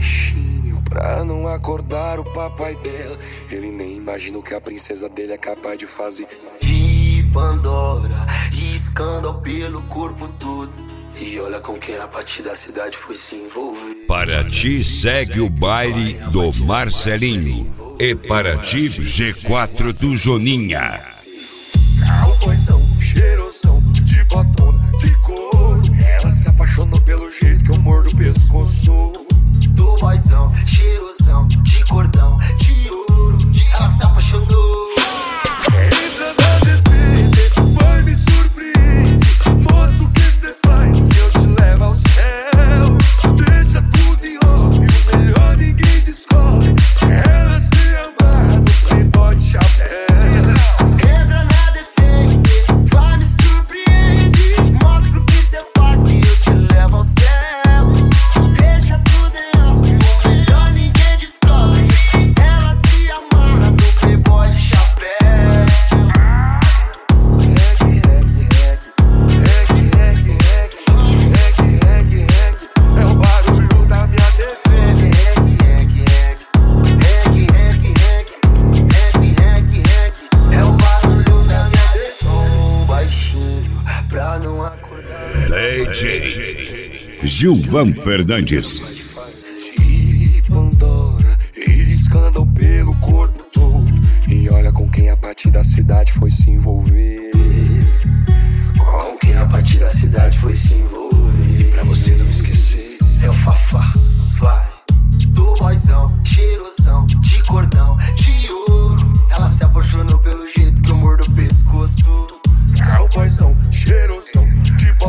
baixinho pra não acordar o papai dela. Ele nem imagina o que a princesa dele é capaz de fazer. E Pandora, e escândalo pelo corpo todo. E olha com quem a partir da cidade foi se envolver. Para ti segue o baile do Marcelinho. E para ti G4 do Joninha. Cowboyzão, cheirosão, de botona, de couro. Ela se apaixonou pelo jeito que eu mordo o pescoço. Do boyzão, cheirosão, de cordão, de ouro. Ela se apaixonou. Entra na defesa, vai me surpreender. Moço, o que cê faz que eu te levo ao céu? Deixa tudo em off, o melhor ninguém descobre. Ela se amarra no playboy de chapéu. Entra na defesa, vai me surpreender. Mostra o que cê faz que eu te levo ao céu. Deixa tudo em off, o melhor ninguém descobre. Ela se amarra no playboy de chapéu. É o barulho da minha defesa. É o barulho da minha defesa. Baixinho pra não acordar. DJ Gilvan Fernandes. De Pandora, e escândalo pelo corpo todo. E olha com quem a partir da cidade foi se envolver. Com quem a partir da cidade foi se envolver. E pra você não esquecer, É o Fafá, vai. Do boyzão, cheirosão, de cordão, de ouro. Ela se apaixonou pelo jeito que eu mordo o pescoço. cowboyzão, cheirosão, de